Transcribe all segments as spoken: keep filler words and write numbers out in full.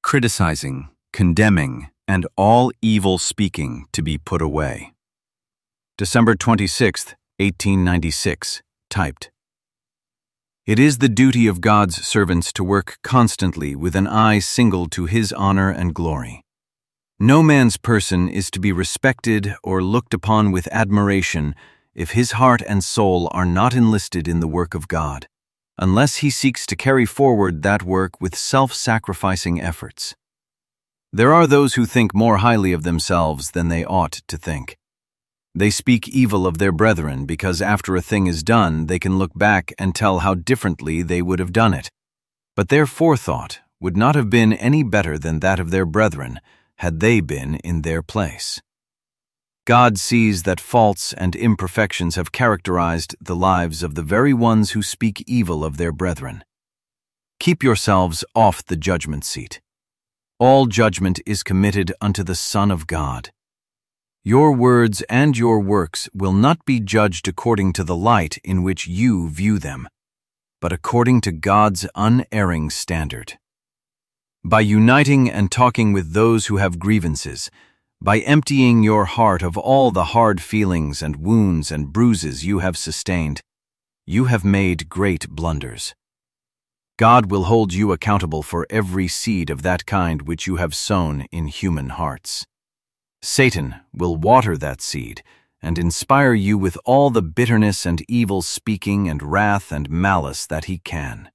criticizing, condemning, and all evil speaking to be put away. December twenty-sixth, eighteen ninety-six, typed. It is the duty of God's servants to work constantly with an eye single to His honor and glory. No man's person is to be respected or looked upon with admiration if his heart and soul are not enlisted in the work of God, unless he seeks to carry forward that work with self-sacrificing efforts. There are those who think more highly of themselves than they ought to think. They speak evil of their brethren because after a thing is done, they can look back and tell how differently they would have done it. But their forethought would not have been any better than that of their brethren had they been in their place. God sees that faults and imperfections have characterized the lives of the very ones who speak evil of their brethren. Keep yourselves off the judgment seat. All judgment is committed unto the Son of God. Your words and your works will not be judged according to the light in which you view them, but according to God's unerring standard. By uniting and talking with those who have grievances, by emptying your heart of all the hard feelings and wounds and bruises you have sustained, you have made great blunders. God will hold you accountable for every seed of that kind which you have sown in human hearts. Satan will water that seed and inspire you with all the bitterness and evil speaking and wrath and malice that he can.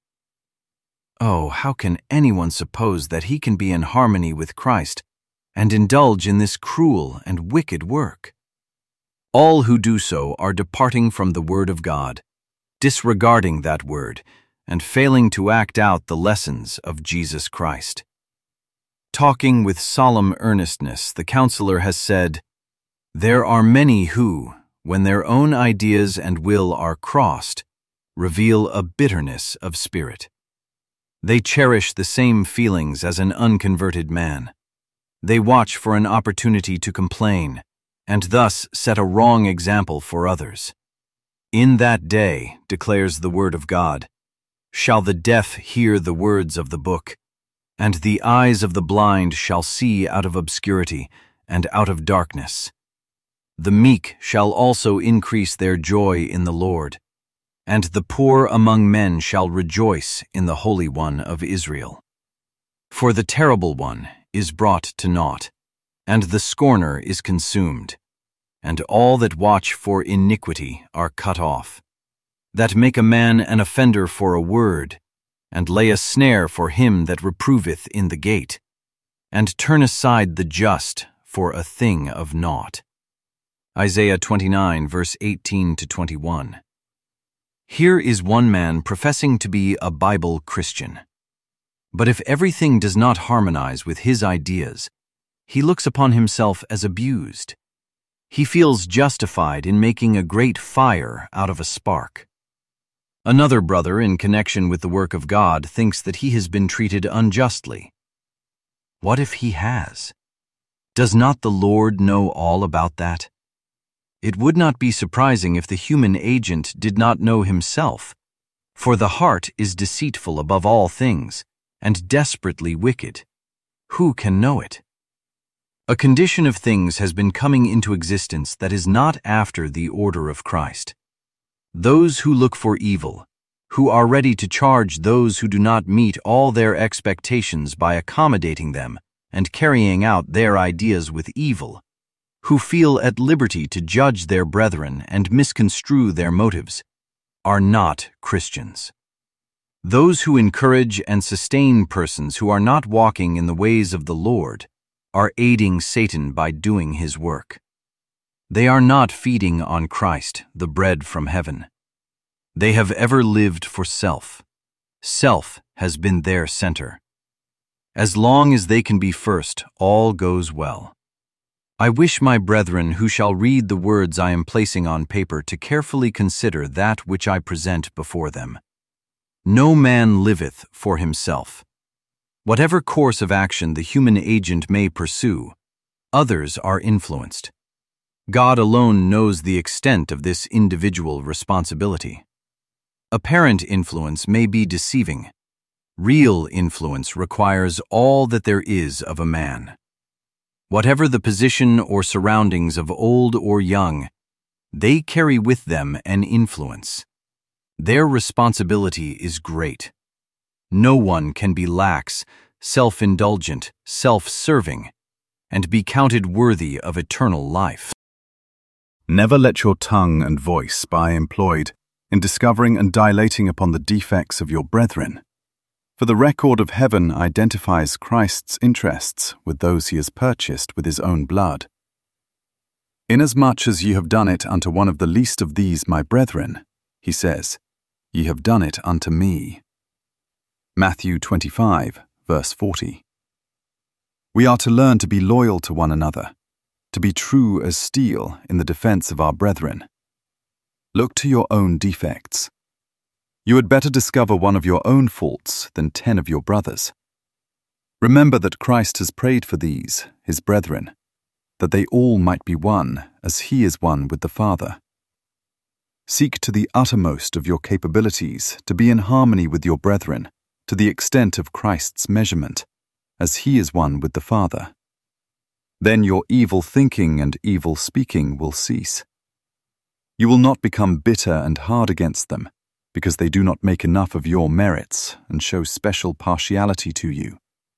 Oh, how can anyone suppose that he can be in harmony with Christ and indulge in this cruel and wicked work? All who do so are departing from the Word of God, disregarding that Word, and failing to act out the lessons of Jesus Christ. Talking with solemn earnestness, the counselor has said, "There are many who, when their own ideas and will are crossed, reveal a bitterness of spirit. They cherish the same feelings as an unconverted man. They watch for an opportunity to complain, and thus set a wrong example for others. In that day, declares the Word of God, shall the deaf hear the words of the book, and the eyes of the blind shall see out of obscurity and out of darkness. The meek shall also increase their joy in the Lord, and the poor among men shall rejoice in the Holy One of Israel. For the terrible one is brought to naught, and the scorner is consumed, and all that watch for iniquity are cut off, that make a man an offender for a word, and lay a snare for him that reproveth in the gate, and turn aside the just for a thing of naught." Isaiah twenty-nine, verse eighteen to twenty-one. Here is one man professing to be a Bible Christian. But if everything does not harmonize with his ideas, he looks upon himself as abused. He feels justified in making a great fire out of a spark. Another brother in connection with the work of God thinks that he has been treated unjustly. What if he has? Does not the Lord know all about that? It would not be surprising if the human agent did not know himself, for the heart is deceitful above all things and desperately wicked. Who can know it? A condition of things has been coming into existence that is not after the order of Christ. Those who look for evil, who are ready to charge those who do not meet all their expectations by accommodating them and carrying out their ideas with evil, who feel at liberty to judge their brethren and misconstrue their motives, are not Christians. Those who encourage and sustain persons who are not walking in the ways of the Lord are aiding Satan by doing his work. They are not feeding on Christ, the bread from heaven. They have ever lived for self. Self has been their center. As long as they can be first, all goes well. I wish my brethren who shall read the words I am placing on paper to carefully consider that which I present before them. No man liveth for himself. Whatever course of action the human agent may pursue, others are influenced. God alone knows the extent of this individual responsibility. Apparent influence may be deceiving, Real influence requires all that there is of a man. Whatever the position or surroundings of old or young, they carry with them an influence. Their responsibility is great. No one can be lax, self-indulgent, self-serving, and be counted worthy of eternal life. Never let your tongue and voice be employed in discovering and dilating upon the defects of your brethren. For the record of heaven identifies Christ's interests with those he has purchased with his own blood. Inasmuch as ye have done it unto one of the least of these my brethren, he says, ye have done it unto me. Matthew twenty-five, verse forty. We are to learn to be loyal to one another, to be true as steel in the defense of our brethren. Look to your own defects. You had better discover one of your own faults than ten of your brothers. Remember that Christ has prayed for these, his brethren, that they all might be one, as he is one with the Father. Seek to the uttermost of your capabilities to be in harmony with your brethren, to the extent of Christ's measurement, as he is one with the Father. Then your evil thinking and evil speaking will cease. You will not become bitter and hard against them, because they do not make enough of your merits and show special partiality to you.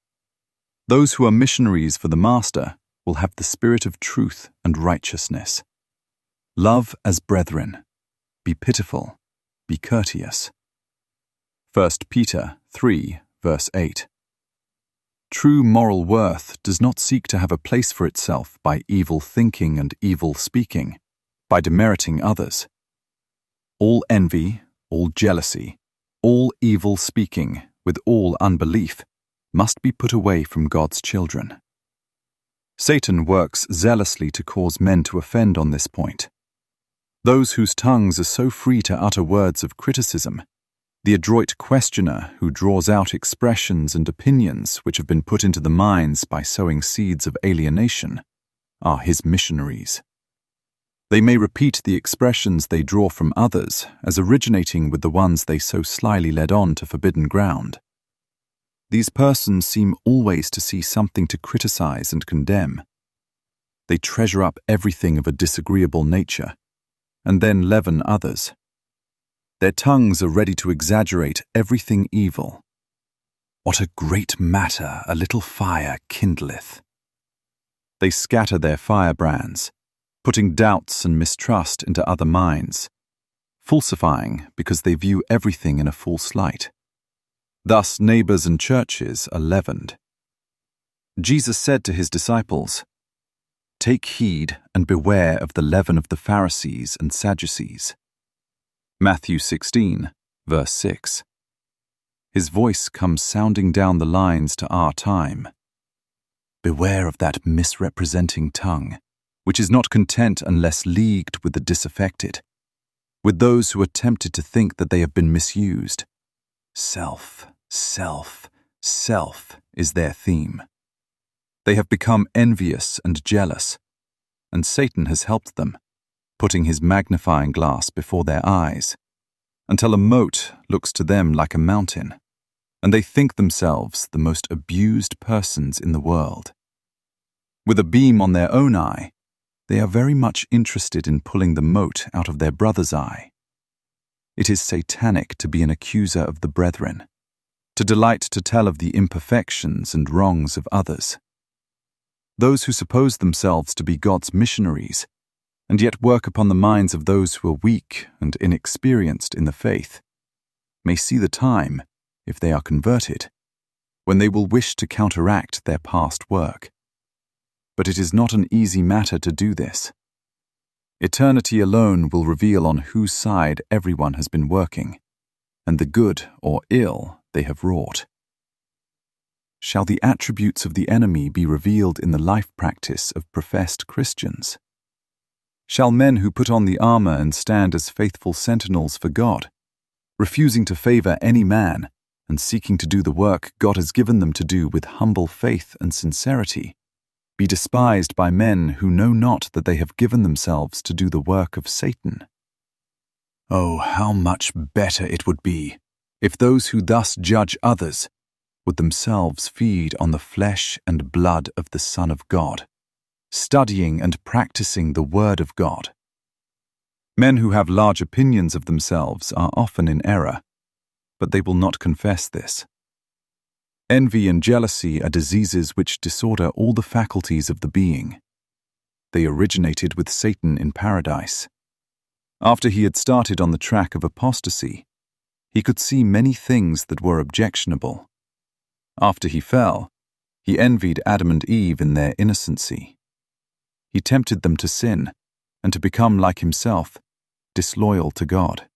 Those who are missionaries for the Master will have the spirit of truth and righteousness. Love as brethren. Be pitiful. Be courteous. First Peter three, verse eight. True moral worth does not seek to have a place for itself by evil thinking and evil speaking, by demeriting others. All envy, all jealousy, all evil speaking, with all unbelief, must be put away from God's children. Satan works zealously to cause men to offend on this point. Those whose tongues are so free to utter words of criticism, the adroit questioner who draws out expressions and opinions which have been put into the minds by sowing seeds of alienation, are his missionaries. They may repeat the expressions they draw from others as originating with the ones they so slyly led on to forbidden ground. These persons seem always to see something to criticize and condemn. They treasure up everything of a disagreeable nature, and then leaven others. Their tongues are ready to exaggerate everything evil. What a great matter a little fire kindleth! They scatter their firebrands, putting doubts and mistrust into other minds, falsifying because they view everything in a false light. Thus neighbors and churches are leavened. Jesus said to his disciples, "Take heed and beware of the leaven of the Pharisees and Sadducees." Matthew sixteen, verse six. His voice comes sounding down the lines to our time. Beware of that misrepresenting tongue, which is not content unless leagued with the disaffected, with those who are tempted to think that they have been misused. Self, self, self is their theme. They have become envious and jealous, and Satan has helped them, putting his magnifying glass before their eyes, until a mote looks to them like a mountain, and they think themselves the most abused persons in the world. With a beam on their own eye, they are very much interested in pulling the mote out of their brother's eye. It is satanic to be an accuser of the brethren, to delight to tell of the imperfections and wrongs of others. Those who suppose themselves to be God's missionaries, and yet work upon the minds of those who are weak and inexperienced in the faith, may see the time, if they are converted, when they will wish to counteract their past work. But it is not an easy matter to do this. Eternity alone will reveal on whose side everyone has been working, and the good or ill they have wrought. Shall the attributes of the enemy be revealed in the life practice of professed Christians? Shall men who put on the armor and stand as faithful sentinels for God, refusing to favor any man and seeking to do the work God has given them to do with humble faith and sincerity, be despised by men who know not that they have given themselves to do the work of Satan? Oh, how much better it would be if those who thus judge others would themselves feed on the flesh and blood of the Son of God, studying and practicing the Word of God. Men who have large opinions of themselves are often in error, but they will not confess this. Envy and jealousy are diseases which disorder all the faculties of the being. They originated with Satan in paradise. After he had started on the track of apostasy, he could see many things that were objectionable. After he fell, he envied Adam and Eve in their innocency. He tempted them to sin and to become like himself, disloyal to God.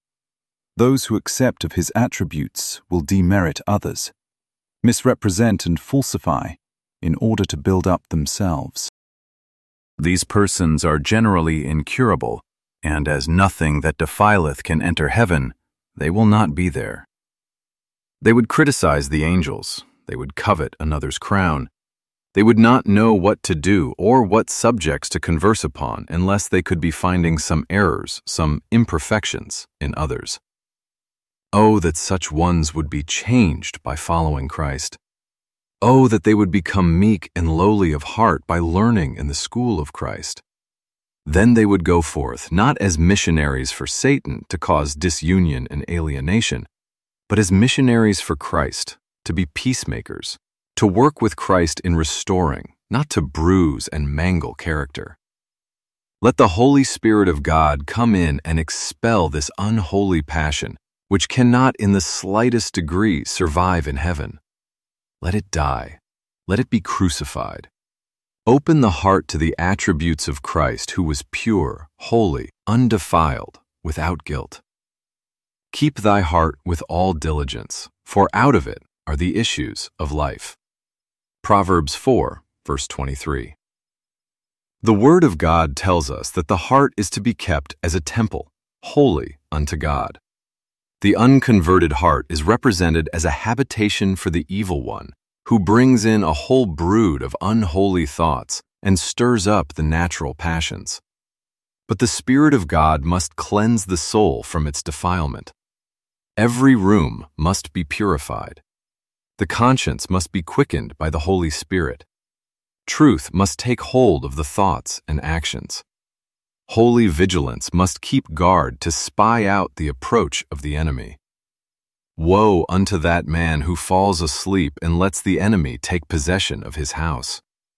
Those who accept of his attributes will demerit others, misrepresent and falsify in order to build up themselves. These persons are generally incurable, and as nothing that defileth can enter heaven, they will not be there. They would criticize the angels, they would covet another's crown, they would not know what to do or what subjects to converse upon unless they could be finding some errors, some imperfections in others. Oh, that such ones would be changed by following Christ. Oh, that they would become meek and lowly of heart by learning in the school of Christ. Then they would go forth not as missionaries for Satan to cause disunion and alienation, but as missionaries for Christ, to be peacemakers, to work with Christ in restoring, not to bruise and mangle character. Let the Holy Spirit of God come in and expel this unholy passion, which cannot in the slightest degree survive in heaven. Let it die. Let it be crucified. Open the heart to the attributes of Christ, who was pure, holy, undefiled, without guilt. Keep thy heart with all diligence, for out of it are the issues of life. Proverbs four, verse twenty-three. The Word of God tells us that the heart is to be kept as a temple, holy unto God. The unconverted heart is represented as a habitation for the evil one, who brings in a whole brood of unholy thoughts and stirs up the natural passions. But the Spirit of God must cleanse the soul from its defilement. Every room must be purified. The conscience must be quickened by the Holy Spirit. Truth must take hold of the thoughts and actions. Holy vigilance must keep guard to spy out the approach of the enemy. Woe unto that man who falls asleep and lets the enemy take possession of his house.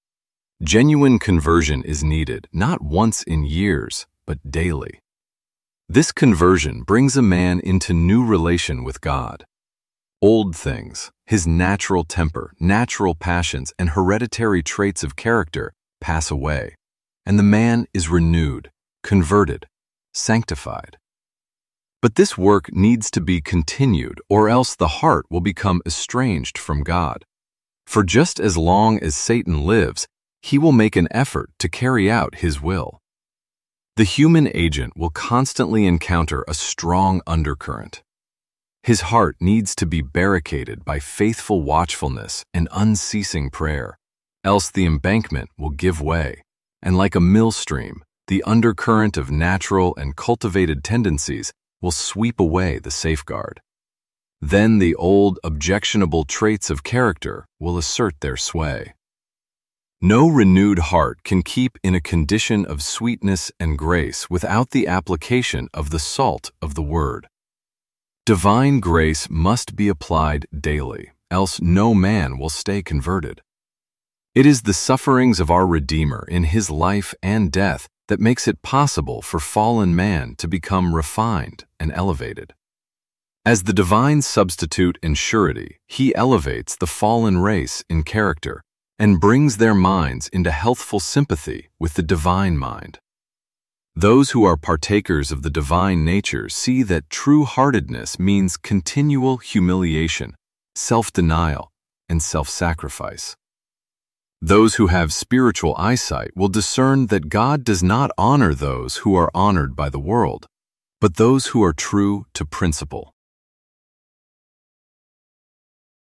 Genuine conversion is needed not once in years, but daily. This conversion brings a man into new relation with God. Old things, his natural temper, natural passions, and hereditary traits of character pass away, and the man is renewed, converted, sanctified. But this work needs to be continued, or else the heart will become estranged from God. For just as long as Satan lives, he will make an effort to carry out his will. The human agent will constantly encounter a strong undercurrent. His heart needs to be barricaded by faithful watchfulness and unceasing prayer, else the embankment will give way, and like a millstream, the undercurrent of natural and cultivated tendencies will sweep away the safeguard. Then the old, objectionable traits of character will assert their sway. No renewed heart can keep in a condition of sweetness and grace without the application of the salt of the Word. Divine grace must be applied daily, else no man will stay converted. It is the sufferings of our Redeemer in his life and death that makes it possible for fallen man to become refined and elevated. As the divine substitute and surety, he elevates the fallen race in character and brings their minds into healthful sympathy with the divine mind. Those who are partakers of the divine nature see that true-heartedness means continual humiliation, self-denial, and self-sacrifice. Those who have spiritual eyesight will discern that God does not honor those who are honored by the world, but those who are true to principle.